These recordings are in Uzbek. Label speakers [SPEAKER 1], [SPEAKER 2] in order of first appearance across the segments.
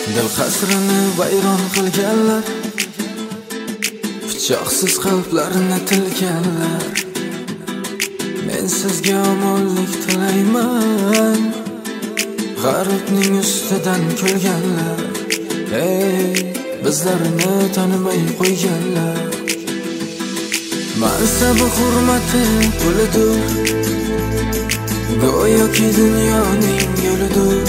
[SPEAKER 1] Dil qasrini vayron qilganlar, pichoqsiz qalblarni tilganlar. Men sizga omonlik tilayman, g'arbning ustidan kulganlar. Ey, bizlarni tanimay qo'yganlar. Mansabi hurmati pulidir, go'yoki dunyoning yo'lidir.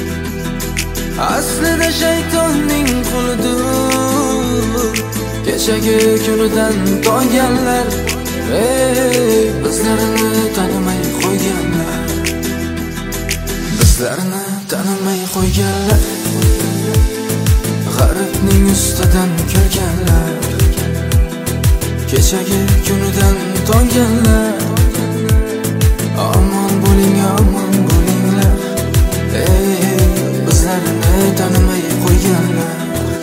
[SPEAKER 1] Aslida shaytonning qulidir, kechagi kunidan tonganlar. Ey, bizlarni tanimay qo'yganlar, bizlarni tanimay qo'yganlar. G'arbning ustidan kulganlar, kechagi kunidan tonganlar. Omon bo'ling, omon bo'linglar. Ey, bizlarni tanimay qo'yganlar.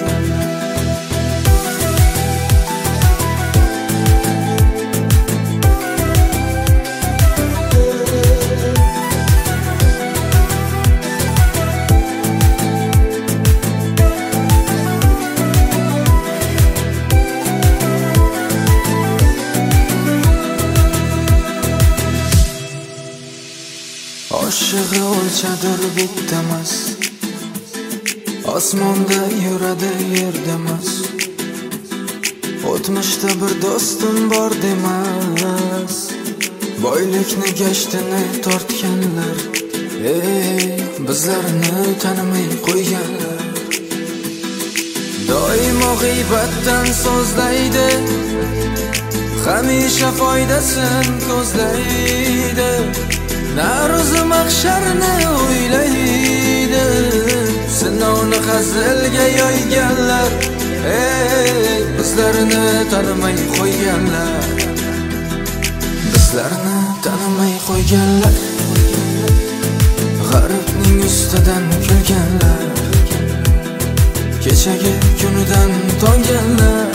[SPEAKER 1] Oshig'i o'lchadir bittamas, osmonda yuradi yerdamas. O'tmishda bir do'stim bor demas, boylikni gashtini tortganlar. Ey, bizlarni tanimay qo'yganlar. Doimo g'iybatdan so'zlaydi, hamisha foydasin ko'zlaydi. Naruzi mahsharni o'ylaydi, sinovni hazilga yoyganlar. Ey, bizlarni tanimay qo'yganlar, bizlarni tanimay qo'yganlar. G'arbning ustidan kulganlar, kechagi kunidan tonganlar.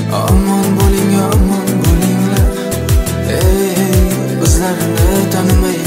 [SPEAKER 1] Omon bo'ling, omon bo'linglar. Ey, bizlarni tanimay